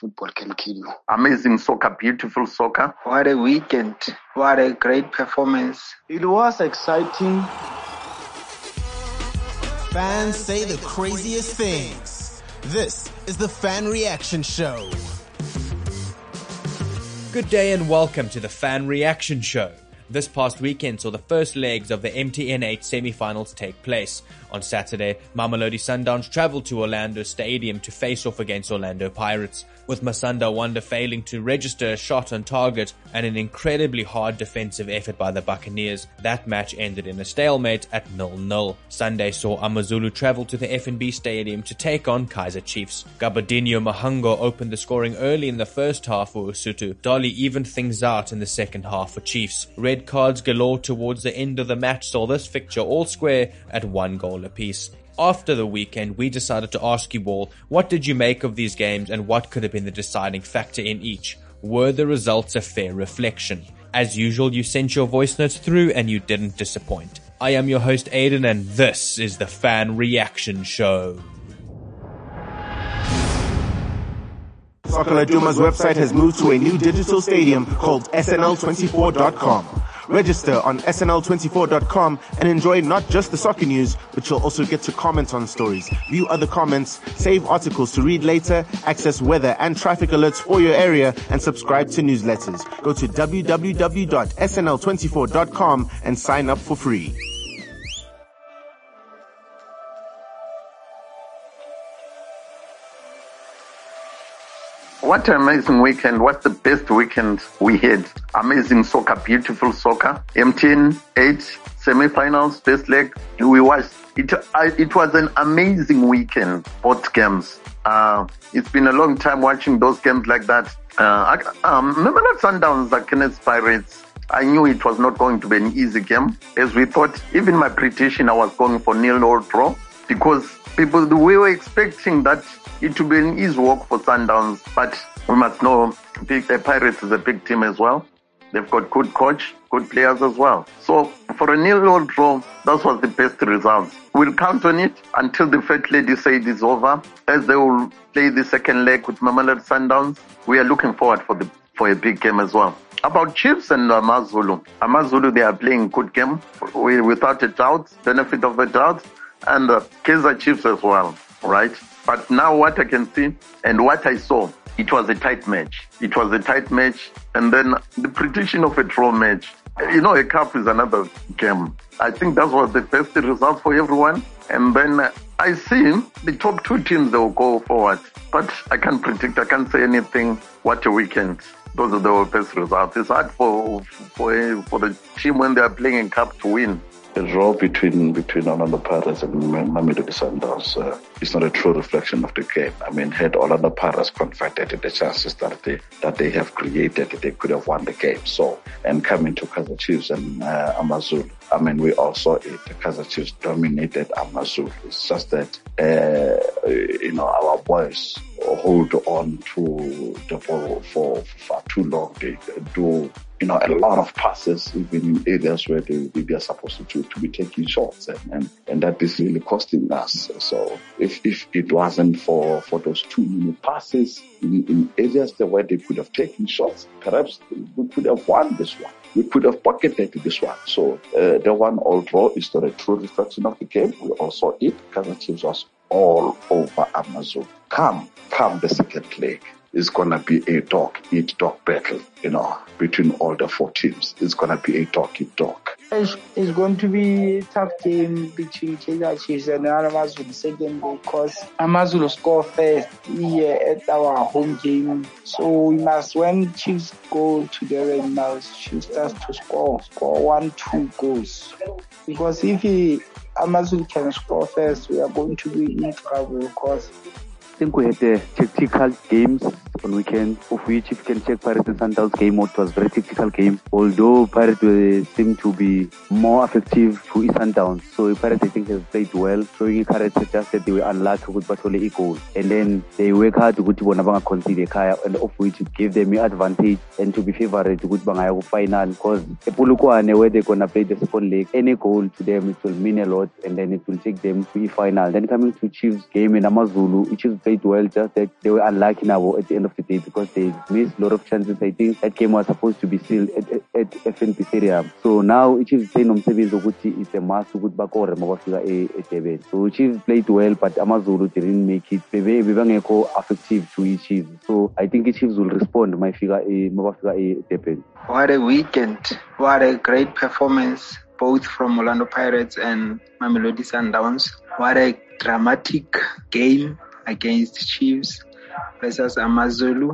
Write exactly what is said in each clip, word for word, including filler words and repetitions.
football can kill you. Amazing soccer, beautiful soccer. What a weekend. What a great performance. It was exciting. Fans say the craziest things. This is the Fan Reaction Show. Good day and welcome to the Fan Reaction Show. This past weekend saw the first legs of the M T N eight semi-finals take place. On Saturday, Mamelodi Sundowns travelled to Orlando Stadium to face off against Orlando Pirates, with Masanda Wanda failing to register a shot on target and an incredibly hard defensive effort by the Buccaneers. That match ended in a stalemate at nil nil. Sunday saw Amazulu travel to the F N B Stadium to take on Kaizer Chiefs. Gabadinho Mahango opened the scoring early in the first half for Usutu. Dolly evened things out in the second half for Chiefs. Red cards galore towards the end of the match saw this fixture all square at one goal apiece. After the weekend, we decided to ask you all, what did you make of these games and what could have been the deciding factor in each? Were the results a fair reflection? As usual, you sent your voice notes through and you didn't disappoint. I am your host Aiden and this is the Fan Reaction Show. Soccer Laduma's website has moved to a new digital stadium called S N L twenty-four dot com. Register on S N L twenty-four dot com and enjoy not just the soccer news, but you'll also get to comment on stories, view other comments, save articles to read later, access weather and traffic alerts for your area, and subscribe to newsletters. Go to w w w dot S N L twenty-four dot com and sign up for free. What an amazing weekend. What's the best weekend we had? Amazing soccer, beautiful soccer. M T N eight semi-finals, first leg. We watched. It, I, it was an amazing weekend, both games. Uh, it's been a long time watching those games like that. Uh, I, um, remember that Sundowns against Pirates? I knew it was not going to be an easy game. As we thought, even my prediction, I was going for nil or draw because people, we were expecting that it will be an easy walk for Sundowns, but we must know the Pirates is a big team as well. They've got good coach, good players as well. So for a nil-nil draw, that was the best result. We'll count on it until the first lady said it's over, as they will play the second leg with Mamelodi Sundowns. We are looking forward for the for a big game as well. About Chiefs and Amazulu. Amazulu, they are playing good game without a doubt, benefit of a doubt, and uh, Kaizer Chiefs as well, right? But now what I can see and what I saw, it was a tight match. It was a tight match. And then the prediction of a draw match. You know, a cup is another game. I think that was the best result for everyone. And then I see the top two teams, they will go forward. But I can't predict. I can't say anything. What a weekend. Those are the best results. It's hard for, for, for the team when they are playing in cup to win. The draw between between Orlando Pirates and Mamelodi Sundowns uh, is not a true reflection of the game. I mean, had Orlando Pirates converted the chances that they that they have created, they could have won the game. So, and coming to Kaizer Chiefs and uh, Amazulu, I mean, we all saw it. The Kaizer Chiefs dominated Amazulu. It's just that uh, you know our boys hold on to the ball for far too long. They do. You know, a lot of passes, even in areas where they, they are supposed to, to be taking shots, and, and, and that is really costing us. So if, if it wasn't for, for those too many passes in, in areas where they could have taken shots, perhaps we could have won this one. We could have pocketed this one. So uh, the one all draw is not a true reflection of the game. We also it. Kaizer Chiefs was all over Amazon. Come, come the second leg. It's gonna be a dog eat dog battle, you know, between all the four teams. It's gonna be a dog eat dog. It's, it's going to be a tough game between Kaizer Chiefs and Amazulu second because Amazulu score first here at our home game. So we must, when Chiefs go to the red now, Chiefs starts to score, score one, two goals. Because if he, Amazulu can score first, we are going to be in trouble because I think we had the tactical games on weekend, of which if you can check Pirates and Sundowns game, it was a very tactical game. Although Pirates were, seemed to be more effective to Sundowns. So Pirates I think have played well. Showing Pirates just that they were unlucky with Batole a goal. And then they work hard to go to Bonabanga concede Kaya, and of which it gave them an advantage and to be favourite to go to Bangaya final. Because Epulukwane, where they're gonna play the second leg, any goal to them it will mean a lot, and then it will take them to the final. Then coming to Chiefs game in Amazulu, Chiefs played well, just that they were unlucky now at the end end of the day because they missed a lot of chances. I think that game was supposed to be still at, at, at F N B Stadium. So now Chiefs saying umsebenzi ukuthi it's a must ukuthi bakore mabafika eDurban. So Chiefs played well, but AmaZulu didn't make it. Bebe bebangekho effective to Chiefs. So I think Chiefs will respond mafika mabafika eDurban. What a weekend! What a great performance, both from Orlando Pirates and Mamelodi Sundowns. What a dramatic game against Chiefs versus AmaZulu.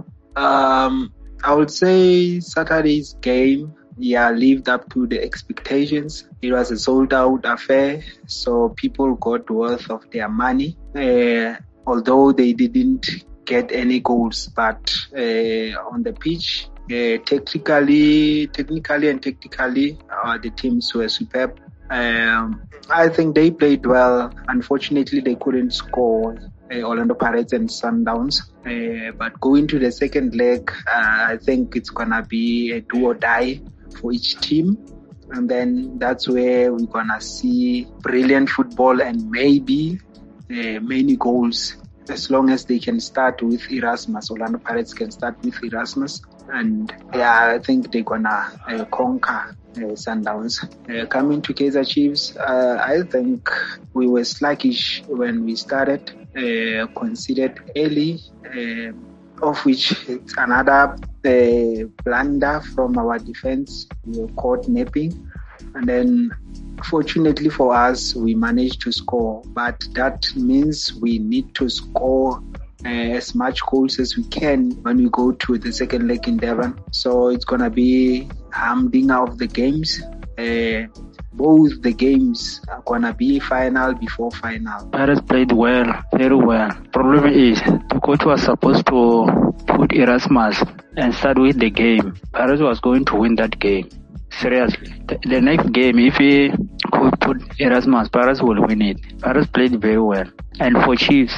Um, I would say Saturday's game, yeah, lived up to the expectations. It was a sold-out affair, so people got worth of their money. Uh, although they didn't get any goals, but uh, on the pitch, uh, technically, technically and tactically, uh, the teams were superb. Um, I think they played well. Unfortunately, they couldn't score. Uh, Orlando Pirates and Sundowns. Uh, but going to the second leg, uh, I think it's gonna be a do or die for each team. And then that's where we're gonna see brilliant football and maybe uh, many goals. As long as they can start with Erasmus, Orlando Pirates can start with Erasmus. And yeah, I think they're gonna uh, conquer uh, Sundowns. Uh, coming to Kaizer Chiefs, uh, I think we were sluggish when we started, uh, conceded early, uh, of which it's another uh, blunder from our defense. We were caught napping. And then, fortunately for us, we managed to score. But that means we need to score Uh, as much goals as we can when we go to the second leg in Durban. So it's going to be humdinger of the games. Uh, both the games are going to be final before final. Pirates played well, very well. Problem is, the coach was supposed to put Erasmus and start with the game. Pirates was going to win that game. Seriously. The, the next game, if he could put Erasmus, Pirates will win it. Pirates played very well. And for Chiefs,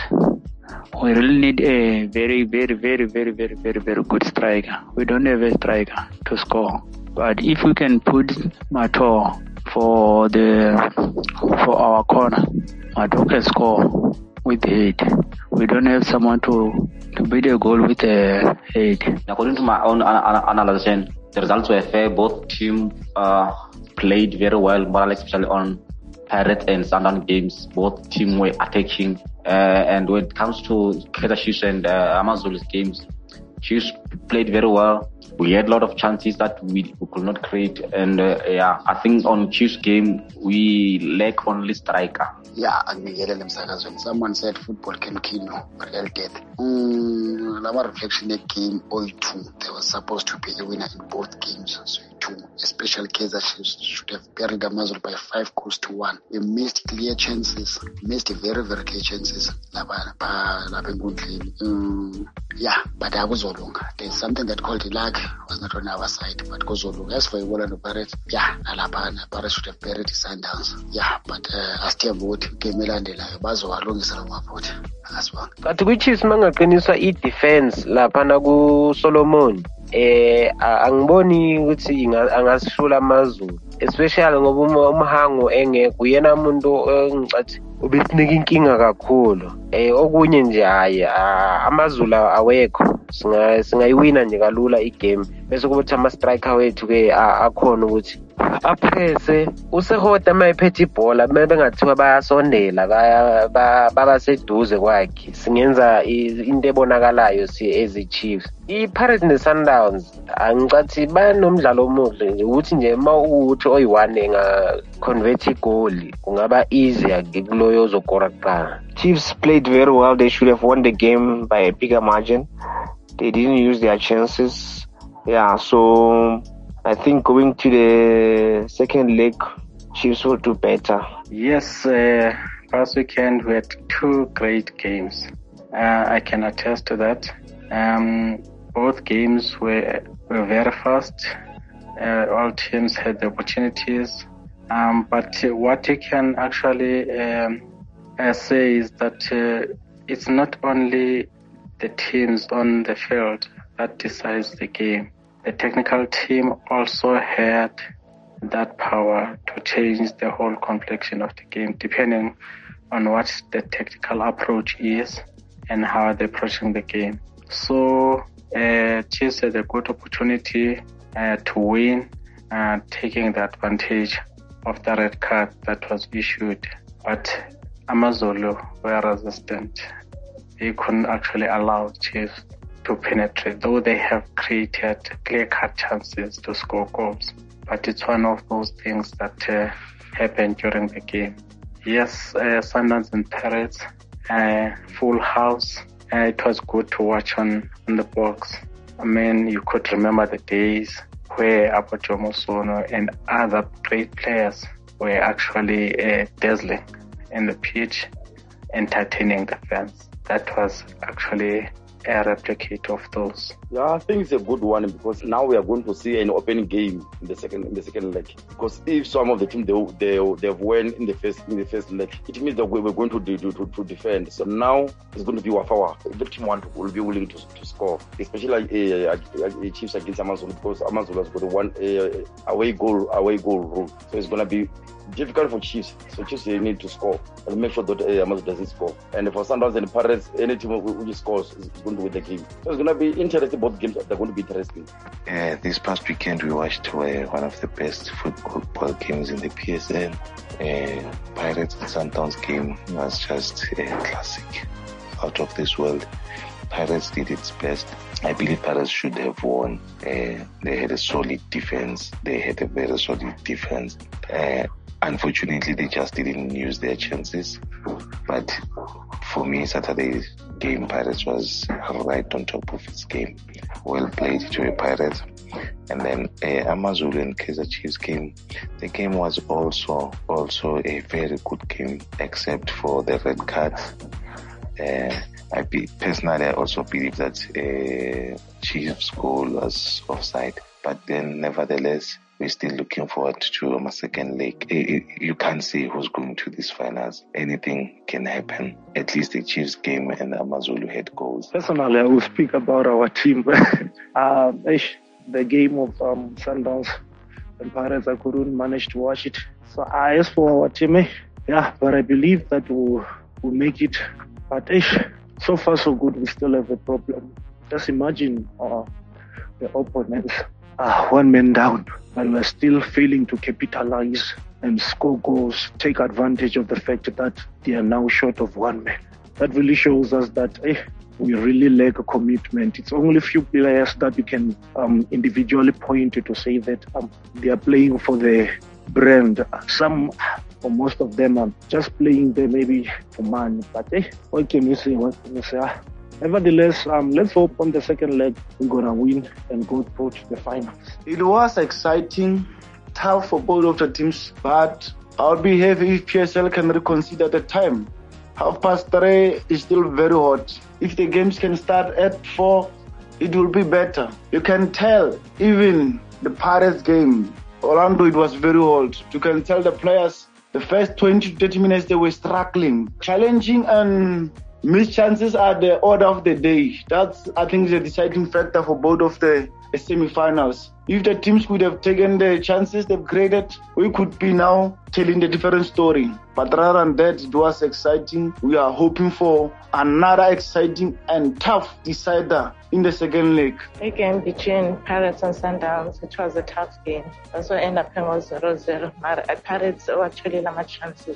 we really need a very, very, very, very, very, very, very good striker. We don't have a striker to score. But if we can put Mato for the for our corner, Mato can score with the head. We don't have someone to to beat a goal with a head. According to my own analysis, the results were fair. Both teams uh, played very well, but especially on Pirates and Sundown games, both teams were attacking. Uh, and when it comes to Kaizer Chiefs and uh, AmaZulu's games, Chiefs played very well. We had a lot of chances that we, we could not create. And uh, yeah, I think on Chiefs game, we lack only striker. Yeah, when someone said football can kill you, real death. Mm, our reflection in game oh two, there was supposed to be a winner in both games. So two, especially Kaizer Chiefs should have buried AmaZulu by five goals to one. We missed clear chances, missed very, very clear chances. Mm, yeah, but I was all long. There's something that called luck was not on our side, but goes all long. As for Orlando Pirates, yeah, Alabama Pirates should have buried the Sundowns. Yeah, but uh, as the vote came in and like bazo alongisa ngaphothi as well. But kwi-Chiefs mangaqinisa i-defense lapha na ku Solomon eh angiboni ukuthi angasishula AmaZulu, especially ngoba umhango engekho uyena umuntu engicathi ubesinika inkinga kakhulu. Eh okunye nje hayi AmaZulu awekho, singa singayiwina nje kalula igame bese kuthi ama striker wethu ke akhona ukuthi aphese usehoda mayiphethe ibhola bengathiwa bayasondela baba seduze kwakhe. Singenza into ebonakalayo si ezi Chiefs. I-Pirates ne-Sundowns angicathi banomdlalo omuhle nje ukuthi nje uma uthi oyi-one enga-convert igoli kungaba easier kuloyo ozokora kuqala. Chiefs played very well. They should have won the game by a bigger margin. They didn't use their chances. Yeah, so I think going to the second leg, Chiefs will do better. Yes, uh, last weekend we had two great games. Uh, I can attest to that. Um, both games were, were very fast. Uh, all teams had the opportunities. Um, but uh, what you can actually um, uh, say is that uh, it's not only the teams on the field that decides the game. The technical team also had that power to change the whole complexion of the game, depending on what the tactical approach is and how they're approaching the game. So uh, Chiefs had a good opportunity uh, to win, uh, taking the advantage of the red card that was issued. But AmaZulu were resistant. They couldn't actually allow Chiefs to penetrate, though they have created clear-cut chances to score goals. But it's one of those things that uh, happened during the game. Yes, uh, Sundowns and Pirates, uh, full house. Uh, it was good to watch on, on the box. I mean, you could remember the days where Abajomo Sono and other great players were actually uh, dazzling in the pitch, entertaining the fans. That was actually a replicate of those. Yeah, I think it's a good one because now we are going to see an open game in the second in the second leg. Because if some of the team they they they've won in the first in the first leg, it means that we we're going to do to, to defend. So now it's going to be Wafawa. The team want will be willing to, to score, especially uh, uh, Chiefs against AmaZulu, because AmaZulu has got one uh, away goal away goal rule. So it's going to be difficult for Chiefs. So Chiefs they need to score and make sure that uh, AmaZulu doesn't score. And for Sundowns and Pirates, any team which scores is going to win the game. So it's going to be interesting. Both games they're going to be interesting. Uh, this past weekend we watched uh, one of the best football games in the P S L. Uh, Pirates and Sundowns game was just a classic, out of this world. Pirates did its best. I believe Pirates should have won. Uh, they had a solid defense. They had a very solid defense. Uh, unfortunately, they just didn't use their chances. But for me, Saturday's game, Pirates was right on top of its game. Well played to a Pirates. And then uh, AmaZulu and Kaizer Chiefs game. The game was also also a very good game, except for the red card. Uh, I be, personally, I also believe that uh, Chiefs' goal was offside. But then, nevertheless, we're still looking forward to my second leg. You can't say who's going to these finals. Anything can happen. At least the Chiefs game and AmaZulu had goals. Personally, I will speak about our team. uh, the game of um, Sundowns and Pirates, I couldn't manage to watch it. So I asked for our team. Yeah, but I believe that we'll, we'll make it. But eh, so far so good, we still have a problem. Just imagine uh, the opponents uh, one man down, but we're still failing to capitalize and score goals, take advantage of the fact that they are now short of one man. That really shows us that eh, we really lack a commitment. It's only a few players that you can um, individually point to to say that um, they are playing for the brand. Some or most of them are just playing there maybe for money. But eh, what can you say? What can you say? Ah, nevertheless, um, let's hope on the second leg we're gonna win and go through to the finals. It was exciting, tough for both of the teams, but I'll be happy if P S L can reconsider the time. Half past three is still very hot. If the games can start at four, it will be better. You can tell even the Pirates game, Orlando, it was very hot. You can tell the players, the first twenty to thirty minutes, they were struggling. Challenging and missed chances are the order of the day. That's, I think, the deciding factor for both of the semi-finals. If the teams could have taken the chances they've created, we could be now telling the different story. But rather than that, it was exciting. We are hoping for another exciting and tough decider in the second leg. The game between Pirates and Sundowns, which was a tough game. Also ended up was zero zero. Pirates actually had chances.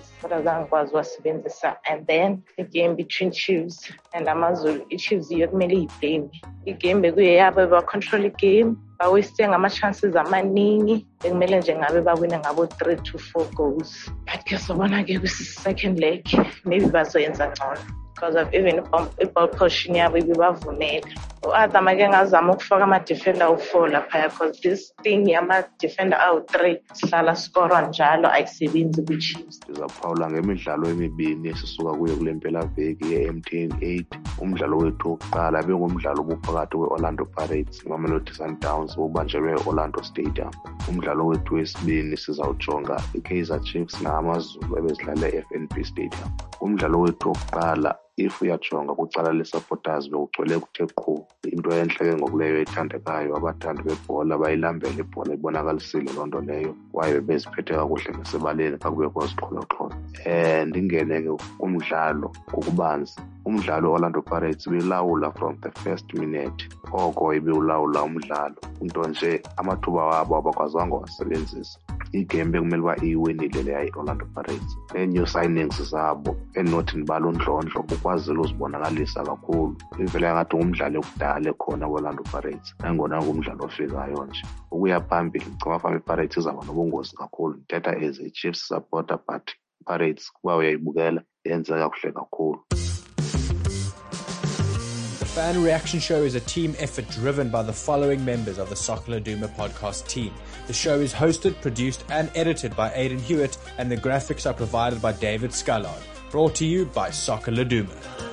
And then the game between Chiefs and AmaZulu. Chiefs yomele iblame. The game bekuyaba control game. Bawasting ama-chances amaningi bekumele nje ngabe bawina ngabo three to four goals. But ke sobona ke second leg maybe bazoyenza ngcono because of even i-ball position yabo ibibavumela. U-Adam ake ngazama ukufaka ama-defender u-four laphaya because this thing yama-defender awu-three sihlala skorwa njalo ayisebenzi kwi-Chiefs. Ndizaphawula ngemidlalo emibini esisuka kuyo kule mpelaveki ye-M T N eight. Umdlalo wethu wokuqala bengumdlalo obuphakathi kwe-Orlando Pirates Mamelodi Sundowns obubanjelwe e-Orlando Stadium. Umdlalo wethu wesibini sizawujonga i-Kaizer Chiefs na AmaZulu ebezidlala e-F N B Stadium. Umdlalo wethu wokuqala if uyajonga kwicala le-supporters bewugcwele kuthe qhu. Into entle ke ngokuleyo ethandekayo, abathandi bebhola bayilambele ibhola, ibonakalisile loo nto leyo kwaye beziphethe kakuhle ngasebaleni kakubekho ziqholoqholo. Um ndingene ke kumdlalo ngokubanzi. Umdlalo Orlando Pirates belawula from the first minute, oko ibiwulawula umdlalo, into nje amathuba wabo abakwazanga wasebenzisa. Igame bekumele uba iyiwinile leya i-Orlando Pirates. Nee-new signings zabo enothi nibala undlondlo ukwazile uzibonakalisa kakhulu. Ivele ngathi ngumdlalo ekudala ekhona ku-Orlando Pirates, nangona ngumdlalo ofikayo nje. Ukuya phambili ngicaba fama i-Pirates izaba nobungozi kakhulu. Ndithetha as a Chiefs supporter, but Pirates kuba uyayibukela yenze kakuhle kakhulu. The Fan Reaction Show is a team effort driven by the following members of the Soccer Laduma podcast team. The show is hosted, produced and edited by Aidan Hewitt, and the graphics are provided by David Scullard. Brought to you by Soccer Laduma.